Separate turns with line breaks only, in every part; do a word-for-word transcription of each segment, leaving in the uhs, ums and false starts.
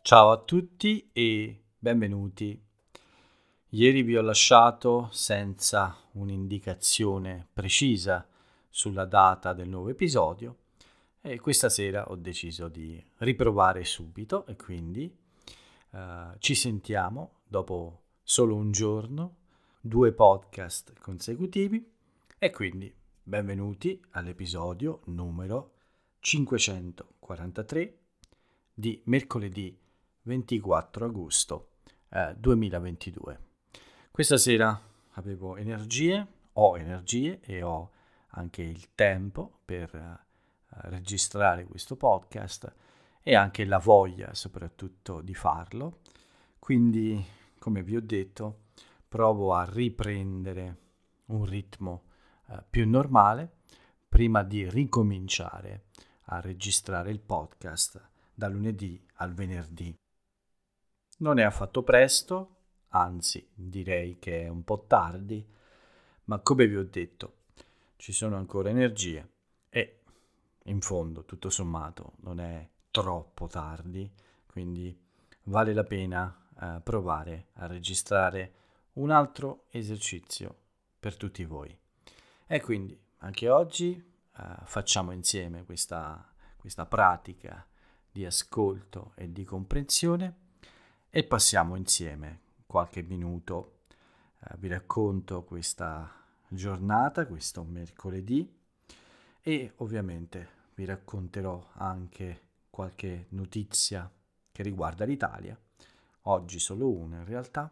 Ciao a tutti e benvenuti. Ieri vi ho lasciato senza un'indicazione precisa sulla data del nuovo episodio e questa sera ho deciso di riprovare subito e quindi eh, ci sentiamo dopo solo un giorno, due podcast consecutivi e quindi benvenuti all'episodio numero cinquecentoquarantatré di mercoledì ventiquattro agosto eh, duemilaventidue. Questa sera avevo energie, ho energie e ho anche il tempo per eh, registrare questo podcast e anche la voglia soprattutto di farlo. Quindi, come vi ho detto, provo a riprendere un ritmo eh, più normale prima di ricominciare a registrare il podcast da lunedì al venerdì. Non è affatto presto, anzi direi che è un po' tardi, ma come vi ho detto ci sono ancora energie e in fondo tutto sommato non è troppo tardi, quindi vale la pena eh, provare a registrare un altro esercizio per tutti voi. E quindi anche oggi eh, facciamo insieme questa, questa pratica di ascolto e di comprensione e passiamo insieme qualche minuto. Eh, vi racconto questa giornata, questo mercoledì e ovviamente vi racconterò anche qualche notizia che riguarda l'Italia, oggi solo una in realtà,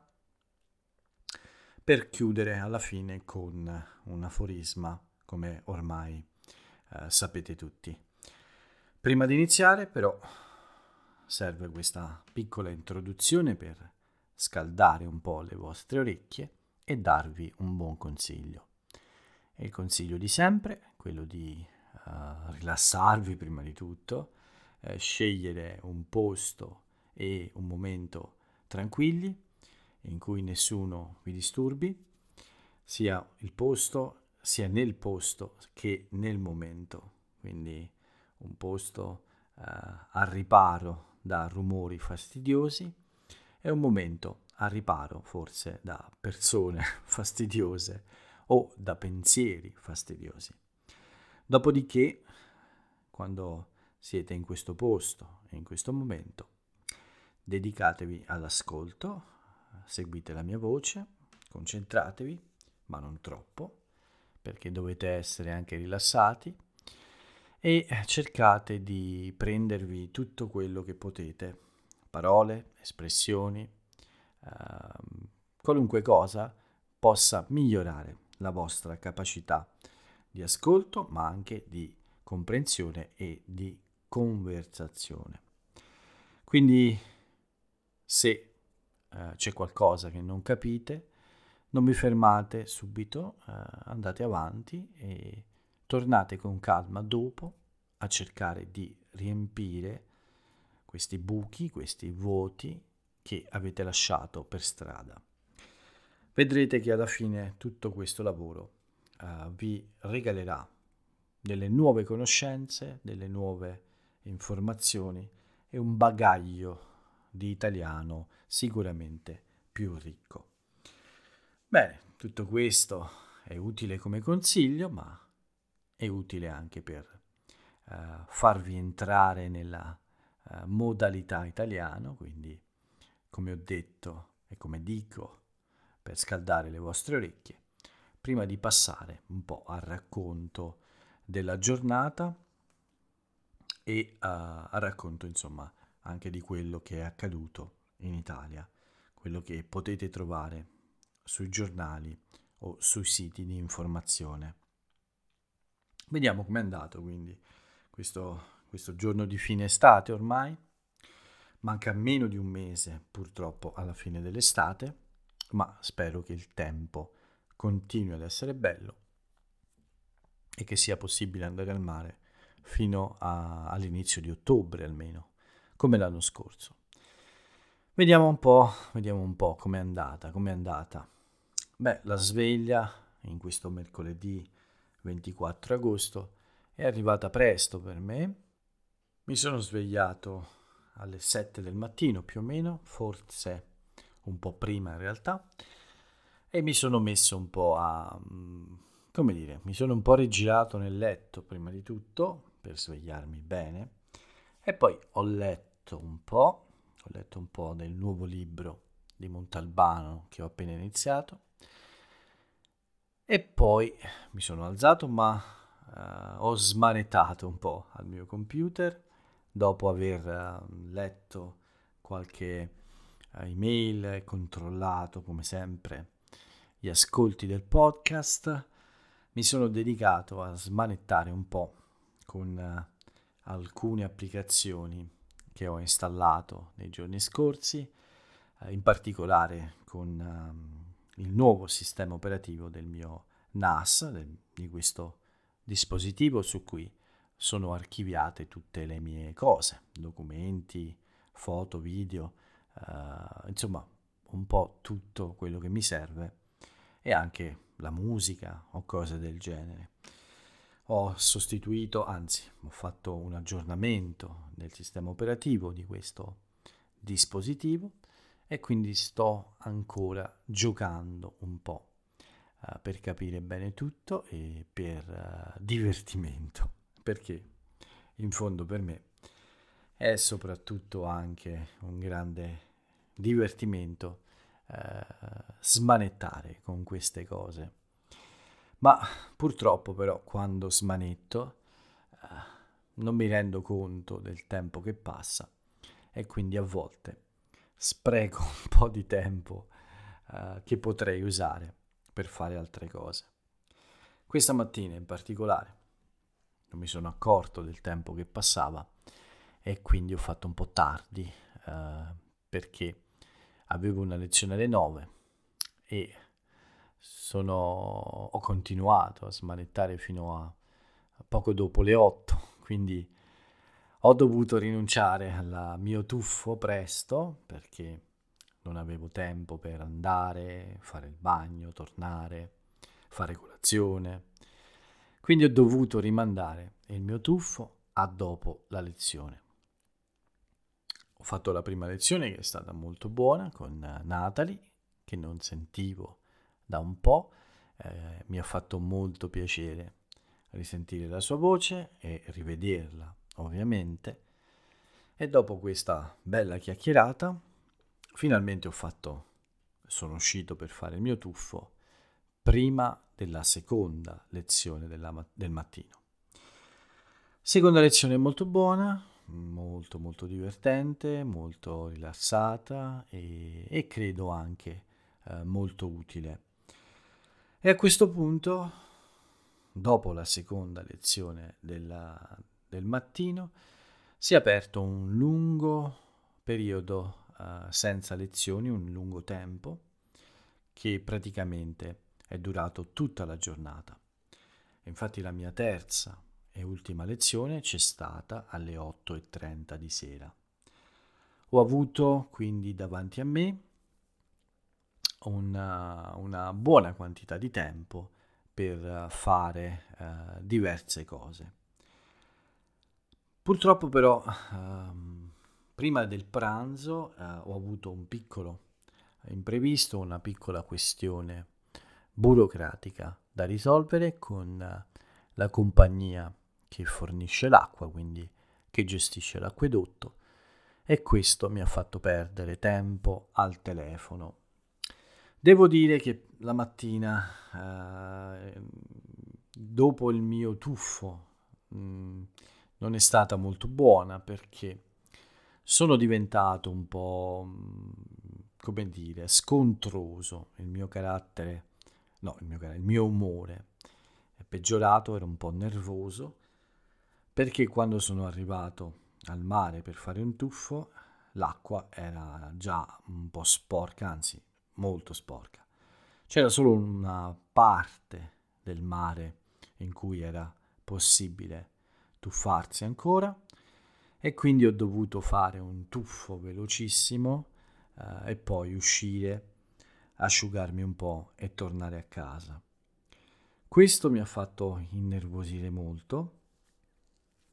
per chiudere alla fine con un aforisma come ormai eh, sapete tutti. Prima di iniziare però serve questa piccola introduzione per scaldare un po' le vostre orecchie e darvi un buon consiglio. E il consiglio di sempre, quello di uh, rilassarvi prima di tutto, eh, scegliere un posto e un momento tranquilli in cui nessuno vi disturbi, sia il posto, sia nel posto che nel momento, quindi un posto uh, al riparo da rumori fastidiosi e un momento al riparo forse da persone fastidiose o da pensieri fastidiosi. Dopodiché, quando siete in questo posto e in questo momento, dedicatevi all'ascolto, seguite la mia voce, concentratevi, ma non troppo, perché dovete essere anche rilassati e cercate di prendervi tutto quello che potete, parole, espressioni, ehm, qualunque cosa possa migliorare la vostra capacità di ascolto, ma anche di comprensione e di conversazione. Quindi, se eh, c'è qualcosa che non capite, non vi fermate subito, eh, andate avanti e tornate con calma dopo a cercare di riempire questi buchi, questi vuoti che avete lasciato per strada. Vedrete che alla fine tutto questo lavoro uh, vi regalerà delle nuove conoscenze, delle nuove informazioni e un bagaglio di italiano sicuramente più ricco. Bene, tutto questo è utile come consiglio, ma è utile anche per uh, farvi entrare nella uh, modalità italiano, quindi come ho detto e come dico, per scaldare le vostre orecchie, prima di passare un po' al racconto della giornata e uh, al racconto insomma anche di quello che è accaduto in Italia, quello che potete trovare sui giornali o sui siti di informazione. Vediamo com'è andato quindi questo, questo giorno di fine estate ormai. Manca meno di un mese purtroppo alla fine dell'estate, ma spero che il tempo continui ad essere bello e che sia possibile andare al mare fino a, all'inizio di ottobre almeno, come l'anno scorso. Vediamo un po', vediamo un po' com'è andata, com'è andata. Beh, la sveglia in questo mercoledì ventiquattro agosto è arrivata presto per me. Mi sono svegliato alle sette del mattino più o meno, forse un po' prima in realtà, e mi sono messo un po' a, mm, come dire, mi sono un po' rigirato nel letto prima di tutto per svegliarmi bene e poi ho letto un po', ho letto un po' del nuovo libro di Montalbano che ho appena iniziato e poi mi sono alzato ma eh, ho smanettato un po' al mio computer dopo aver eh, letto qualche eh, email e controllato come sempre gli ascolti del podcast. Mi sono dedicato a smanettare un po' con eh, alcune applicazioni che ho installato nei giorni scorsi, eh, in particolare con eh, il nuovo sistema operativo del mio N A S, del, di questo dispositivo su cui sono archiviate tutte le mie cose, documenti, foto, video, eh, insomma un po' tutto quello che mi serve e anche la musica o cose del genere. Ho sostituito, anzi ho fatto un aggiornamento del sistema operativo di questo dispositivo e quindi sto ancora giocando un po' uh, per capire bene tutto e per uh, divertimento, perché in fondo per me è soprattutto anche un grande divertimento uh, smanettare con queste cose. Ma purtroppo però quando smanetto uh, non mi rendo conto del tempo che passa e quindi a volte spreco un po' di tempo uh, che potrei usare per fare altre cose. Questa mattina in particolare non mi sono accorto del tempo che passava e quindi ho fatto un po' tardi uh, perché avevo una lezione alle nove e sono, ho continuato a smanettare fino a, a poco dopo le otto, quindi ho dovuto rinunciare al mio tuffo presto perché non avevo tempo per andare, fare il bagno, tornare, fare colazione. Quindi ho dovuto rimandare il mio tuffo a dopo la lezione. Ho fatto la prima lezione che è stata molto buona con Natalie, che non sentivo da un po'. Eh, mi ha fatto molto piacere risentire la sua voce e rivederla, ovviamente. E dopo questa bella chiacchierata, finalmente ho fatto, sono uscito per fare il mio tuffo prima della seconda lezione della, del mattino. Seconda lezione molto buona, molto molto divertente, molto rilassata e, e credo anche eh, molto utile. E a questo punto, dopo la seconda lezione della, del mattino, si è aperto un lungo periodo uh, senza lezioni, un lungo tempo, che praticamente è durato tutta la giornata. Infatti la mia terza e ultima lezione c'è stata alle otto e trenta di sera. Ho avuto quindi davanti a me una, una buona quantità di tempo per fare uh, diverse cose. Purtroppo però ehm, prima del pranzo eh, ho avuto un piccolo imprevisto, una piccola questione burocratica da risolvere con eh, la compagnia che fornisce l'acqua, quindi che gestisce l'acquedotto, e questo mi ha fatto perdere tempo al telefono. Devo dire che la mattina, eh, dopo il mio tuffo, mh, non è stata molto buona perché sono diventato un po', come dire, scontroso. Il mio carattere, no, il mio, carattere, il mio umore è peggiorato, ero un po' nervoso perché quando sono arrivato al mare per fare un tuffo, l'acqua era già un po' sporca, anzi molto sporca. C'era solo una parte del mare in cui era possibile tuffarsi ancora e quindi ho dovuto fare un tuffo velocissimo eh, e poi uscire, asciugarmi un po' e tornare a casa. Questo mi ha fatto innervosire molto,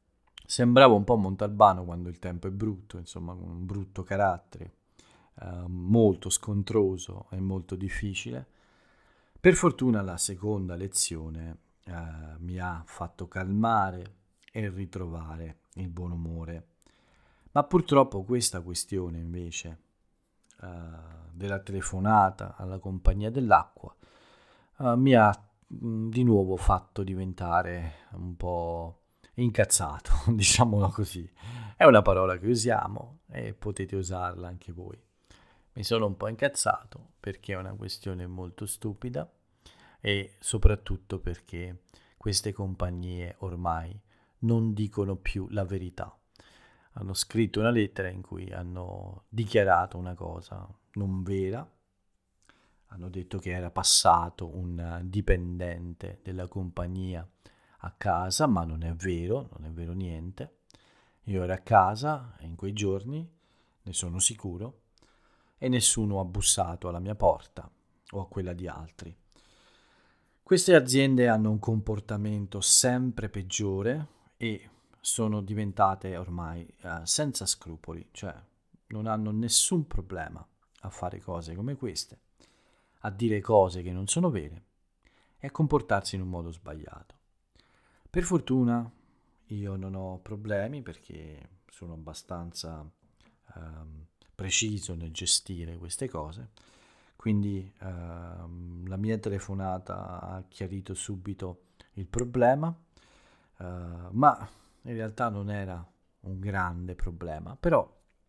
sembravo un po' Montalbano quando il tempo è brutto, insomma, con un brutto carattere, eh, molto scontroso e molto difficile. Per fortuna la seconda lezione eh, mi ha fatto calmare e ritrovare il buon umore. Ma purtroppo questa questione invece eh, della telefonata alla compagnia dell'acqua eh, mi ha mh, di nuovo fatto diventare un po' incazzato, diciamolo così. È una parola che usiamo e potete usarla anche voi. Mi sono un po' incazzato perché è una questione molto stupida e soprattutto perché queste compagnie ormai non dicono più la verità. Hanno scritto una lettera in cui hanno dichiarato una cosa non vera, hanno detto che era passato un dipendente della compagnia a casa, ma non è vero, non è vero niente. Io ero a casa in quei giorni, ne sono sicuro, e nessuno ha bussato alla mia porta o a quella di altri. Queste aziende hanno un comportamento sempre peggiore e sono diventate ormai eh, senza scrupoli, cioè non hanno nessun problema a fare cose come queste, a dire cose che non sono vere e a comportarsi in un modo sbagliato. Per fortuna io non ho problemi perché sono abbastanza ehm, preciso nel gestire queste cose, quindi ehm, la mia telefonata ha chiarito subito il problema, eh, ma in realtà non era un grande problema, però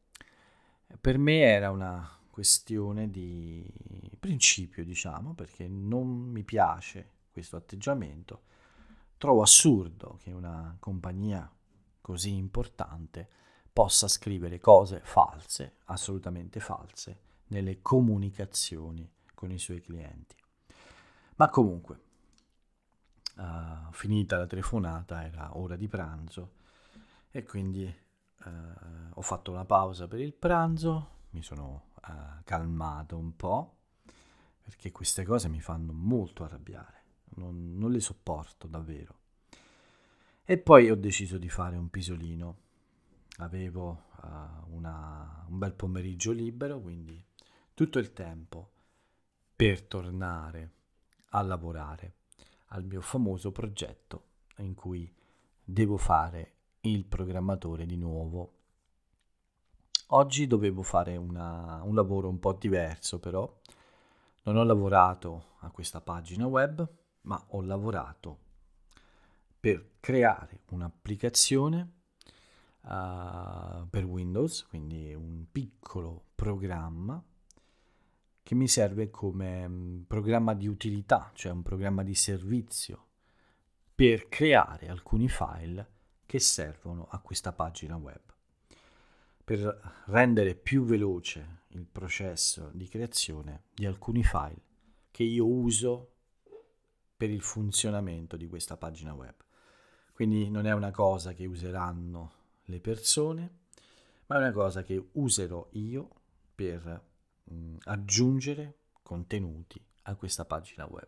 per me era una questione di principio, diciamo, perché non mi piace questo atteggiamento. Trovo assurdo che una compagnia così importante possa scrivere cose false, assolutamente false, nelle comunicazioni con i suoi clienti. Ma comunque, uh, finita la telefonata, era ora di pranzo e quindi uh, ho fatto una pausa per il pranzo, mi sono uh, calmato un po' perché queste cose mi fanno molto arrabbiare, non, non le sopporto davvero. E poi ho deciso di fare un pisolino. Avevo uh, una, un bel pomeriggio libero, quindi tutto il tempo per tornare a lavorare al mio famoso progetto in cui devo fare il programmatore di nuovo. Oggi dovevo fare una, un lavoro un po' diverso, però non ho lavorato a questa pagina web, ma ho lavorato per creare un'applicazione uh, per Windows, quindi un piccolo programma che mi serve come um, programma di utilità, cioè un programma di servizio per creare alcuni file che servono a questa pagina web. Per rendere più veloce il processo di creazione di alcuni file che io uso per il funzionamento di questa pagina web. Quindi non è una cosa che useranno le persone, ma è una cosa che userò io per mh, aggiungere contenuti a questa pagina web.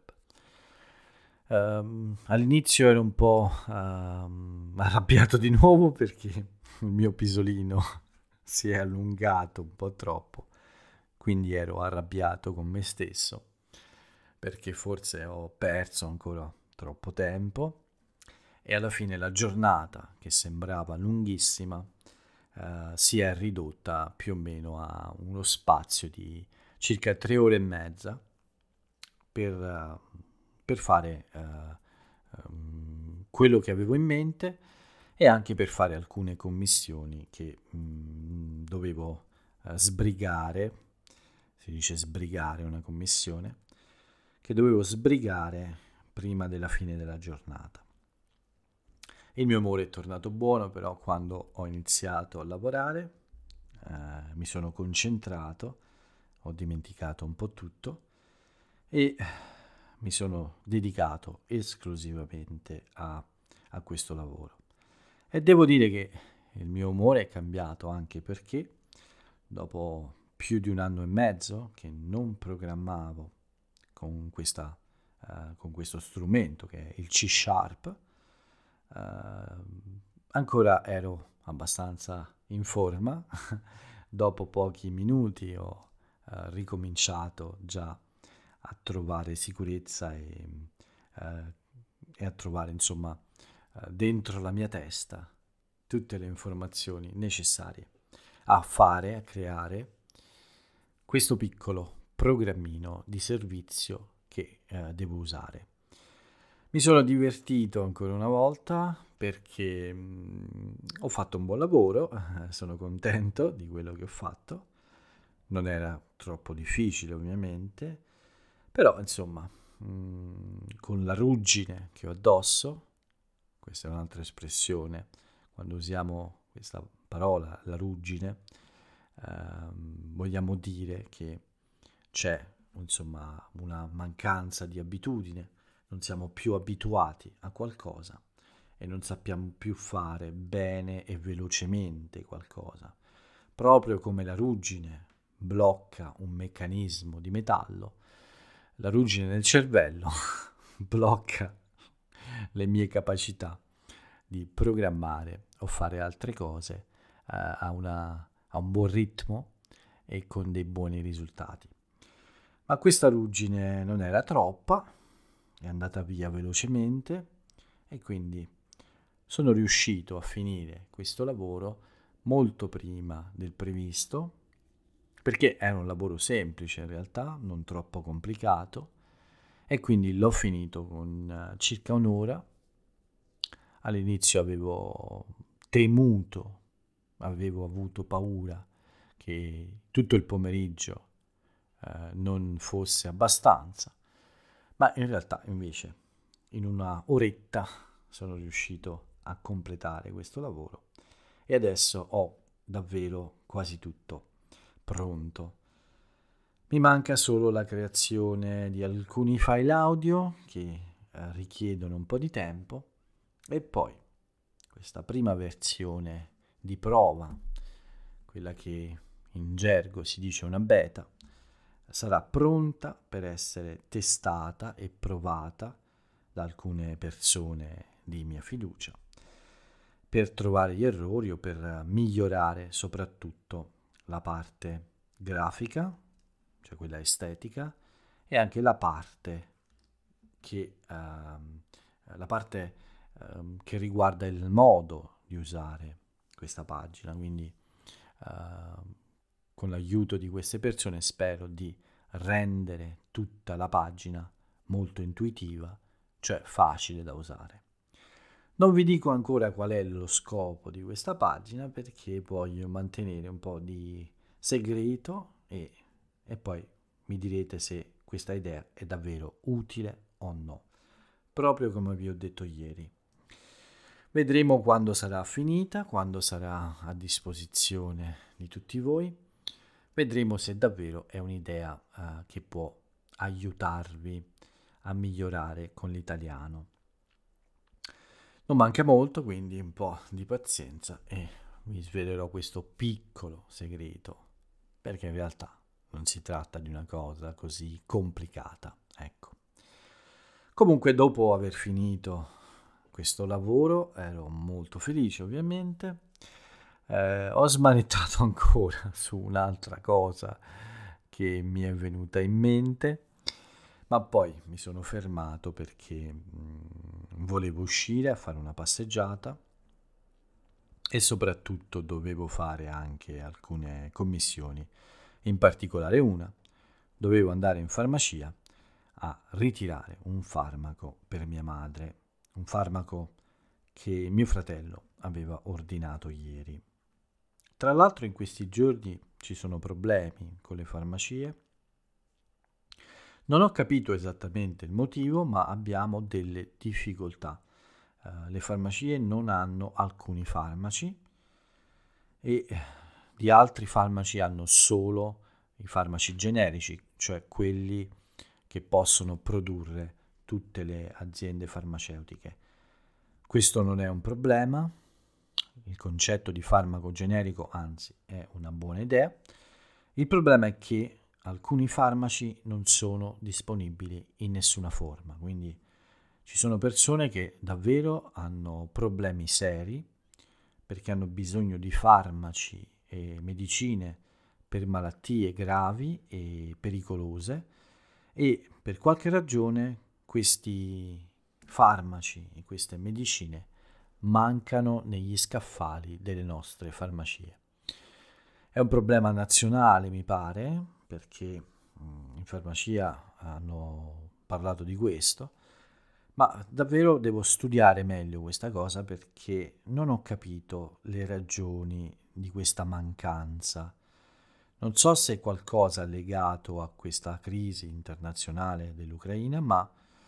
Um, all'inizio ero un po' um, arrabbiato di nuovo perché il mio pisolino si è allungato un po' troppo, quindi ero arrabbiato con me stesso perché forse ho perso ancora troppo tempo e alla fine la giornata, che sembrava lunghissima, eh, si è ridotta più o meno a uno spazio di circa tre ore e mezza per, uh, per fare uh, um, quello che avevo in mente e anche per fare alcune commissioni che um, dovevo uh, sbrigare, si dice sbrigare una commissione, che dovevo sbrigare prima della fine della giornata. Il mio umore è tornato buono, però quando ho iniziato a lavorare eh, mi sono concentrato, ho dimenticato un po' tutto e mi sono dedicato esclusivamente a, a questo lavoro. E devo dire che il mio umore è cambiato anche perché dopo più di un anno e mezzo che non programmavo con, questa, uh, con questo strumento che è il C Sharp, uh, ancora ero abbastanza in forma. Dopo pochi minuti ho eh, ricominciato già a trovare sicurezza e, eh, e a trovare, insomma, eh, dentro la mia testa tutte le informazioni necessarie a fare, a creare questo piccolo programmino di servizio che eh, devo usare. Mi sono divertito ancora una volta perché mh, ho fatto un buon lavoro, eh, sono contento di quello che ho fatto, non era troppo difficile ovviamente, però insomma mh, con la ruggine che ho addosso, questa è un'altra espressione, quando usiamo questa parola, la ruggine, ehm, vogliamo dire che c'è insomma una mancanza di abitudine, non siamo più abituati a qualcosa e non sappiamo più fare bene e velocemente qualcosa. Proprio come la ruggine blocca un meccanismo di metallo, la ruggine nel cervello blocca le mie capacità di programmare o fare altre cose eh, a, una, a un buon ritmo e con dei buoni risultati. Ma questa ruggine non era troppa, è andata via velocemente e quindi sono riuscito a finire questo lavoro molto prima del previsto, perché era un lavoro semplice in realtà, non troppo complicato, e quindi l'ho finito con uh, circa un'ora. All'inizio avevo temuto, avevo avuto paura che tutto il pomeriggio eh, non fosse abbastanza, ma in realtà invece in una oretta sono riuscito a completare questo lavoro e adesso ho davvero quasi tutto pronto. Mi manca solo la creazione di alcuni file audio che eh, richiedono un po' di tempo e poi questa prima versione di prova, quella che in gergo si dice una beta, sarà pronta per essere testata e provata da alcune persone di mia fiducia per trovare gli errori o per migliorare soprattutto la parte grafica, cioè quella estetica, e anche la parte che, ehm, la parte, ehm, che riguarda il modo di usare questa pagina. Quindi ehm, con l'aiuto di queste persone spero di rendere tutta la pagina molto intuitiva, cioè facile da usare. Non vi dico ancora qual è lo scopo di questa pagina perché voglio mantenere un po' di segreto e, e poi mi direte se questa idea è davvero utile o no, proprio come vi ho detto ieri. Vedremo quando sarà finita, quando sarà a disposizione di tutti voi. Vedremo se davvero è un'idea uh, che può aiutarvi a migliorare con l'italiano. Non manca molto, quindi un po' di pazienza e vi svelerò questo piccolo segreto, perché in realtà non si tratta di una cosa così complicata, ecco. Comunque, dopo aver finito questo lavoro, ero molto felice ovviamente. Eh, ho smanettato ancora su un'altra cosa che mi è venuta in mente, ma poi mi sono fermato perché mh, volevo uscire a fare una passeggiata e soprattutto dovevo fare anche alcune commissioni, in particolare una, dovevo andare in farmacia a ritirare un farmaco per mia madre, un farmaco che mio fratello aveva ordinato ieri. Tra l'altro in questi giorni ci sono problemi con le farmacie. Non ho capito esattamente il motivo, ma abbiamo delle difficoltà. Uh, le farmacie non hanno alcuni farmaci e di altri farmaci hanno solo i farmaci generici, cioè quelli che possono produrre tutte le aziende farmaceutiche. Questo non è un problema, il concetto di farmaco generico anzi è una buona idea. Il problema è che alcuni farmaci non sono disponibili in nessuna forma, quindi ci sono persone che davvero hanno problemi seri perché hanno bisogno di farmaci e medicine per malattie gravi e pericolose e per qualche ragione questi farmaci e queste medicine mancano negli scaffali delle nostre farmacie. È un problema nazionale, mi pare, perché mh, in farmacia hanno parlato di questo, ma davvero devo studiare meglio questa cosa perché non ho capito le ragioni di questa mancanza. Non so se è qualcosa legato a questa crisi internazionale dell'Ucraina, ma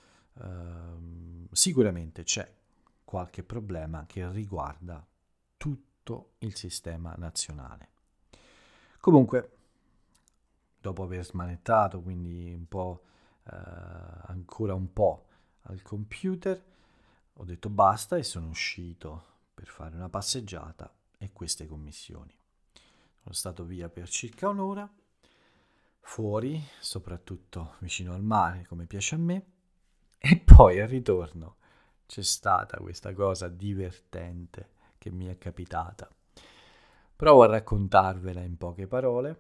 ehm, sicuramente c'è qualche problema che riguarda tutto il sistema nazionale. Comunque, dopo aver smanettato, quindi un po', eh, ancora un po' al computer, ho detto basta e sono uscito per fare una passeggiata e queste commissioni. Sono stato via per circa un'ora, fuori, soprattutto vicino al mare, come piace a me, e poi al ritorno c'è stata questa cosa divertente che mi è capitata. Provo a raccontarvela in poche parole.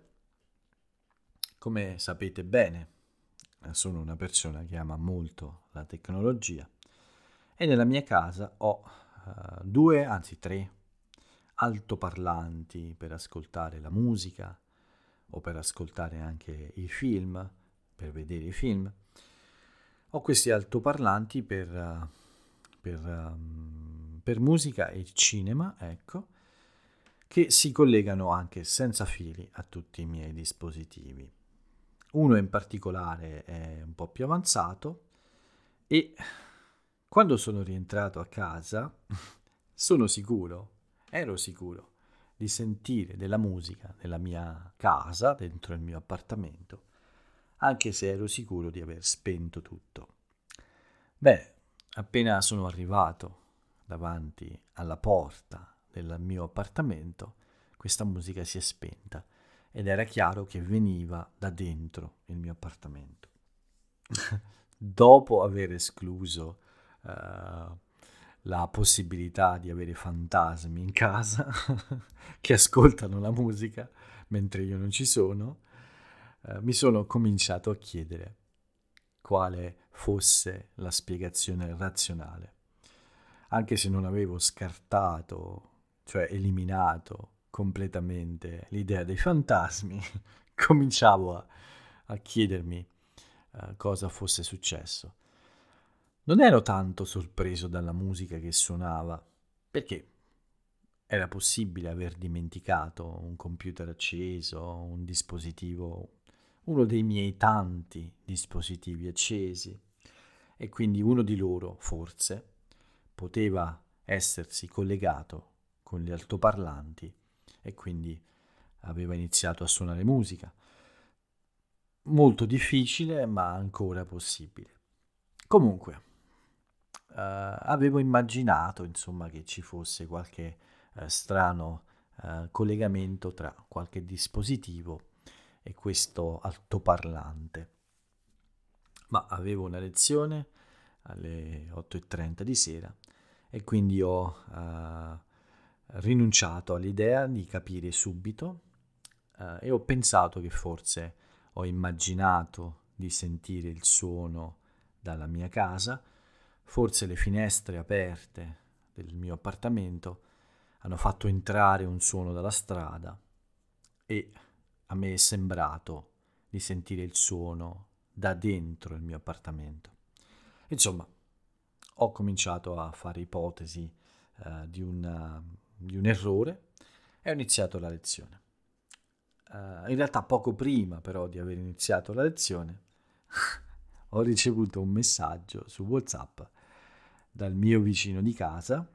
Come sapete bene, sono una persona che ama molto la tecnologia e nella mia casa ho uh, due, anzi tre, altoparlanti per ascoltare la musica o per ascoltare anche i film, per vedere i film. Ho questi altoparlanti per, uh, per, um, per musica e cinema, ecco, che si collegano anche senza fili a tutti i miei dispositivi. Uno in particolare è un po' più avanzato e quando sono rientrato a casa sono sicuro, ero sicuro di sentire della musica nella mia casa, dentro il mio appartamento, anche se ero sicuro di aver spento tutto. Beh, appena sono arrivato davanti alla porta del mio appartamento, questa musica si è spenta ed era chiaro che veniva da dentro il mio appartamento. Dopo aver escluso uh, la possibilità di avere fantasmi in casa che ascoltano la musica mentre io non ci sono, uh, mi sono cominciato a chiedere quale fosse la spiegazione razionale. Anche se non avevo scartato, cioè eliminato completamente l'idea dei fantasmi, cominciavo a, a chiedermi uh, cosa fosse successo. Non ero tanto sorpreso dalla musica che suonava, perché era possibile aver dimenticato un computer acceso, un dispositivo, uno dei miei tanti dispositivi accesi, e quindi uno di loro, forse, poteva essersi collegato con gli altoparlanti e quindi aveva iniziato a suonare musica. Molto difficile, ma ancora possibile. Comunque, eh, avevo immaginato, insomma, che ci fosse qualche eh, strano eh, collegamento tra qualche dispositivo e questo altoparlante. Ma avevo una lezione alle otto e trenta di sera e quindi ho eh, rinunciato all'idea di capire subito eh, e ho pensato che forse ho immaginato di sentire il suono dalla mia casa, forse le finestre aperte del mio appartamento hanno fatto entrare un suono dalla strada e a me è sembrato di sentire il suono da dentro il mio appartamento. Insomma, ho cominciato a fare ipotesi uh, di, una, di un errore e ho iniziato la lezione. Uh, in realtà poco prima però di aver iniziato la lezione ho ricevuto un messaggio su WhatsApp dal mio vicino di casa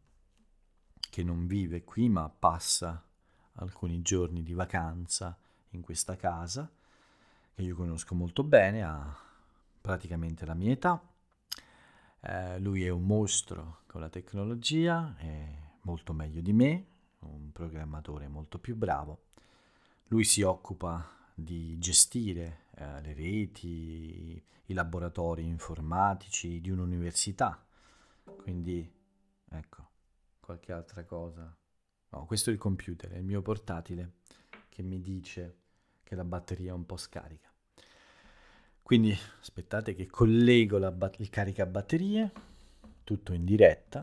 che non vive qui ma passa alcuni giorni di vacanza in questa casa che io conosco molto bene, ha praticamente la mia età. Eh, lui è un mostro con la tecnologia, è molto meglio di me, un programmatore molto più bravo. Lui si occupa di gestire eh, le reti, i laboratori informatici di un'università. Quindi, ecco, qualche altra cosa No, questo è il computer, è il mio portatile che mi dice che la batteria è un po' scarica. Quindi aspettate che collego la bat- il caricabatterie, tutto in diretta,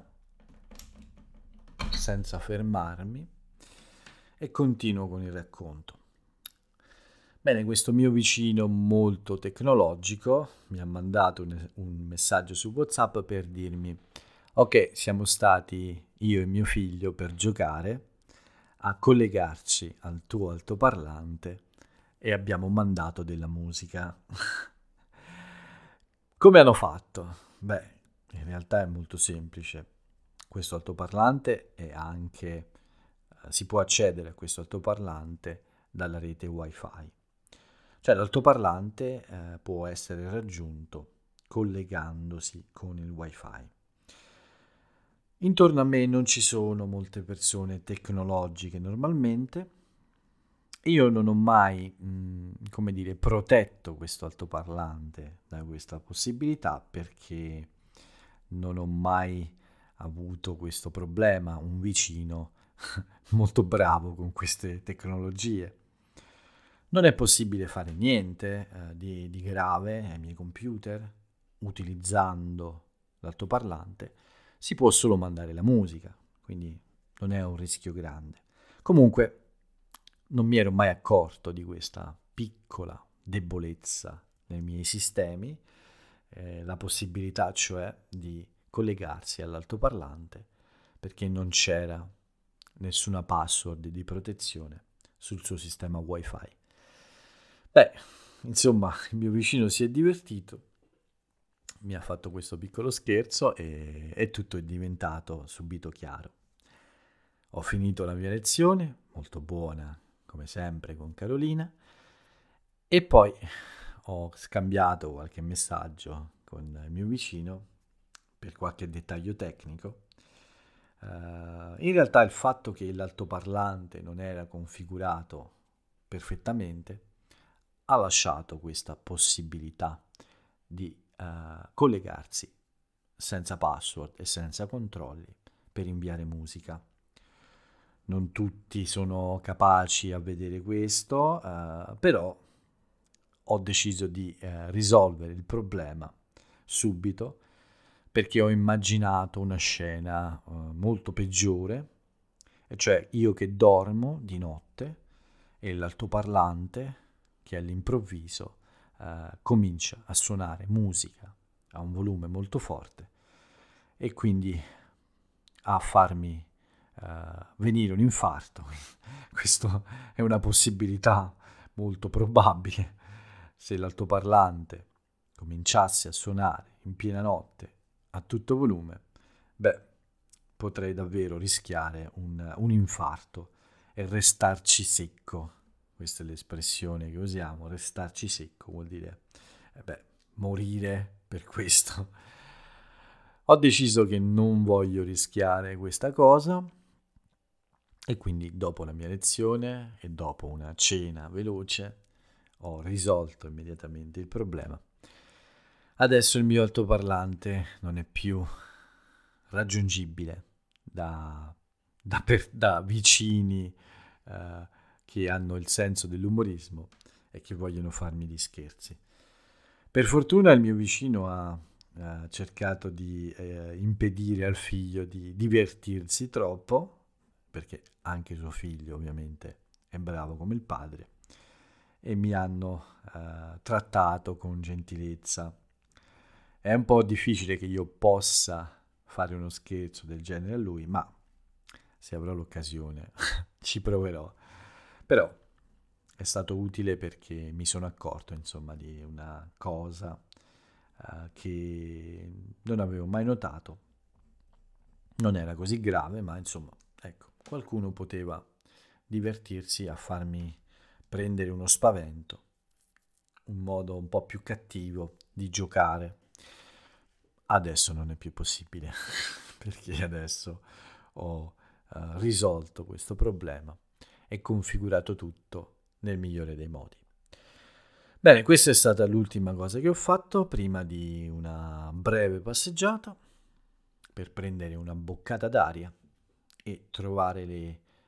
senza fermarmi, e continuo con il racconto. Bene, questo mio vicino molto tecnologico mi ha mandato un, un messaggio su WhatsApp per dirmi: ok, siamo stati io e mio figlio per giocare a collegarci al tuo altoparlante e abbiamo mandato della musica. Come hanno fatto? Beh, in realtà è molto semplice. Questo altoparlante è anche, eh, si può accedere a questo altoparlante dalla rete Wi-Fi. Cioè l'altoparlante eh, può essere raggiunto collegandosi con il Wi-Fi. Intorno a me non ci sono molte persone tecnologiche normalmente. Io non ho mai, mh, come dire, protetto questo altoparlante da questa possibilità perché non ho mai avuto questo problema, un vicino molto bravo con queste tecnologie. Non è possibile fare niente eh, di, di grave ai miei computer utilizzando l'altoparlante, si può solo mandare la musica, quindi non è un rischio grande. Comunque non mi ero mai accorto di questa piccola debolezza nei miei sistemi, eh, la possibilità cioè di collegarsi all'altoparlante perché non c'era nessuna password di protezione sul suo sistema Wi-Fi. Beh, insomma, il mio vicino si è divertito, mi ha fatto questo piccolo scherzo e, e tutto è diventato subito chiaro. Ho finito la mia lezione, molto buona come sempre con Carolina, e poi ho scambiato qualche messaggio con il mio vicino per qualche dettaglio tecnico. Uh, in realtà il fatto che l'altoparlante non era configurato perfettamente ha lasciato questa possibilità di uh, collegarsi senza password e senza controlli per inviare musica. Non tutti sono capaci a vedere questo, uh, però ho deciso di uh, risolvere il problema subito perché ho immaginato una scena uh, molto peggiore, e cioè io che dormo di notte e l'altoparlante che all'improvviso uh, comincia a suonare musica a un volume molto forte e quindi a farmi uh, venire un infarto. Questo è una possibilità molto probabile. Se l'altoparlante cominciasse a suonare in piena notte a tutto volume, beh, potrei davvero rischiare un, un infarto e restarci secco. Questa è l'espressione che usiamo, restarci secco vuol dire eh beh, morire per questo. Ho deciso che non voglio rischiare questa cosa e quindi dopo la mia lezione e dopo una cena veloce ho risolto immediatamente il problema. Adesso il mio altoparlante non è più raggiungibile da, da, per, da vicini eh, che hanno il senso dell'umorismo e che vogliono farmi gli scherzi. Per fortuna il mio vicino ha eh, cercato di eh, impedire al figlio di divertirsi troppo, perché anche suo figlio ovviamente è bravo come il padre, e mi hanno eh, trattato con gentilezza. È un po' difficile che io possa fare uno scherzo del genere a lui, ma se avrò l'occasione ci proverò. Però è stato utile perché mi sono accorto, insomma, di una cosa uh, che non avevo mai notato. Non era così grave, ma insomma, ecco, qualcuno poteva divertirsi a farmi prendere uno spavento, un modo un po' più cattivo di giocare. Adesso non è più possibile, perché adesso ho uh, risolto questo problema e configurato tutto nel migliore dei modi. Bene, questa è stata l'ultima cosa che ho fatto prima di una breve passeggiata per prendere una boccata d'aria e trovare le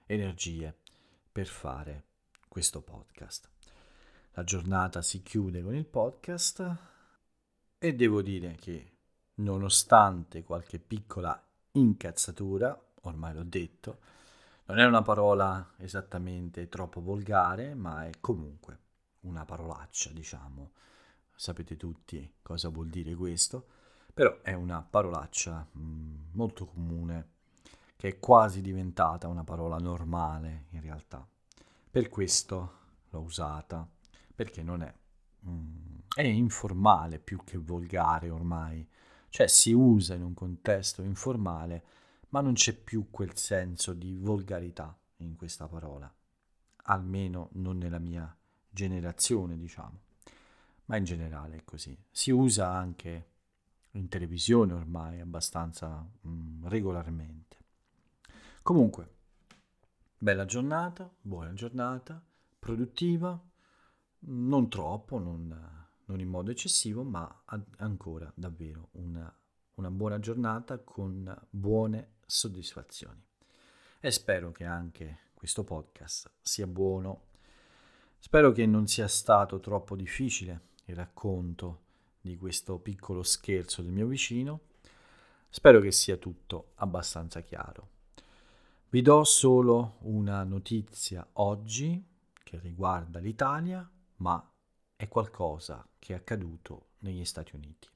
energie per fare questo podcast. La giornata si chiude con il podcast e devo dire che nonostante qualche piccola incazzatura, ormai l'ho detto, non è una parola esattamente troppo volgare, ma è comunque una parolaccia, diciamo. Sapete tutti cosa vuol dire questo, però è una parolaccia mh, molto comune, che è quasi diventata una parola normale in realtà. Per questo l'ho usata, perché non è, mh, è informale più che volgare ormai, cioè si usa in un contesto informale, ma non c'è più quel senso di volgarità in questa parola, almeno non nella mia generazione, diciamo, ma in generale è così. Si usa anche in televisione ormai abbastanza mh, regolarmente. Comunque, bella giornata, buona giornata, produttiva, non troppo, non, non in modo eccessivo, ma a- ancora davvero una, una buona giornata con buone soddisfazioni. E spero che anche questo podcast sia buono. Spero che non sia stato troppo difficile il racconto di questo piccolo scherzo del mio vicino. Spero che sia tutto abbastanza chiaro. Vi do solo una notizia oggi che riguarda l'Italia, ma è qualcosa che è accaduto negli Stati Uniti.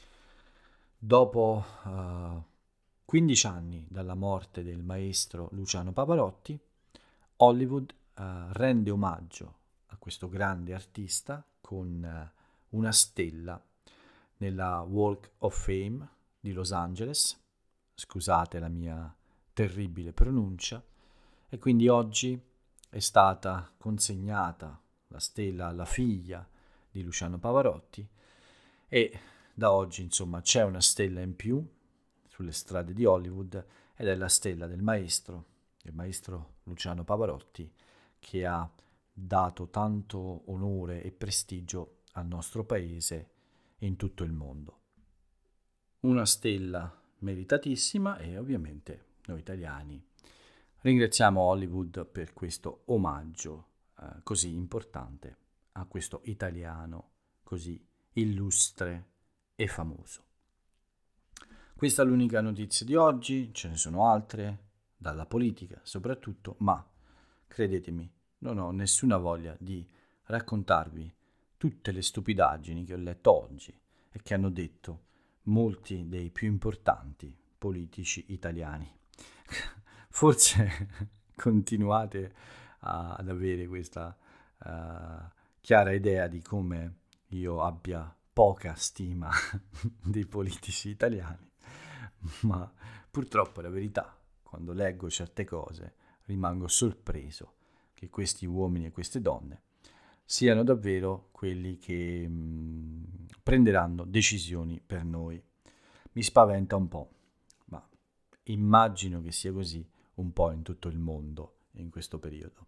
Dopo uh, quindici anni dalla morte del maestro Luciano Pavarotti, Hollywood uh, rende omaggio a questo grande artista con uh, una stella nella Walk of Fame di Los Angeles. Scusate la mia terribile pronuncia. E quindi oggi è stata consegnata la stella alla figlia di Luciano Pavarotti e da oggi insomma c'è una stella in più sulle strade di Hollywood ed è la stella del maestro, il maestro Luciano Pavarotti, che ha dato tanto onore e prestigio al nostro paese e in tutto il mondo. Una stella meritatissima e ovviamente noi italiani ringraziamo Hollywood per questo omaggio eh, così importante a questo italiano così illustre e famoso. Questa è l'unica notizia di oggi, ce ne sono altre, dalla politica soprattutto, ma credetemi, non ho nessuna voglia di raccontarvi tutte le stupidaggini che ho letto oggi e che hanno detto molti dei più importanti politici italiani. Forse continuate a, ad avere questa uh, chiara idea di come io abbia poca stima dei politici italiani, ma purtroppo è la verità. Quando leggo certe cose rimango sorpreso che questi uomini e queste donne siano davvero quelli che mh, prenderanno decisioni per noi. Mi spaventa un po', ma immagino che sia così un po' in tutto il mondo in questo periodo.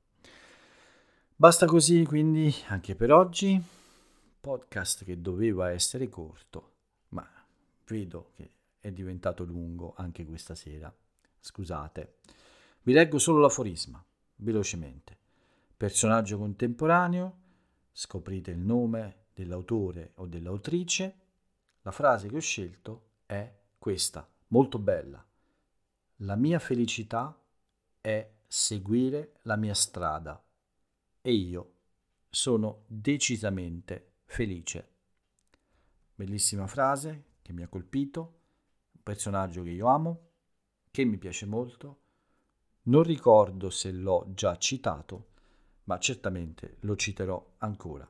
Basta così quindi anche per oggi, podcast che doveva essere corto, ma vedo che è diventato lungo anche questa sera. Scusate. Vi leggo solo l'aforisma, velocemente. Personaggio contemporaneo, scoprite il nome dell'autore o dell'autrice. La frase che ho scelto è questa, molto bella. La mia felicità è seguire la mia strada e io sono decisamente felice. Bellissima frase che mi ha colpito, un personaggio che io amo, che mi piace molto. Non ricordo se l'ho già citato, ma certamente lo citerò ancora.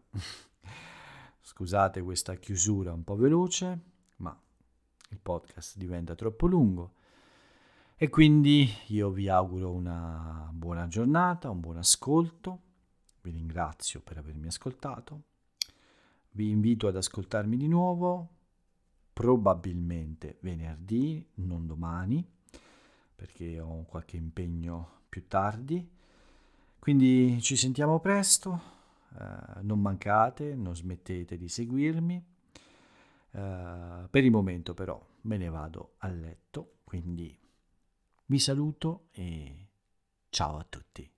Scusate questa chiusura un po' veloce, ma il podcast diventa troppo lungo. E quindi io vi auguro una buona giornata, un buon ascolto, vi ringrazio per avermi ascoltato, vi invito ad ascoltarmi di nuovo, probabilmente venerdì, non domani, perché ho qualche impegno più tardi, quindi ci sentiamo presto, eh, non mancate, non smettete di seguirmi, eh, per il momento però me ne vado a letto, quindi vi saluto e Ciao a tutti.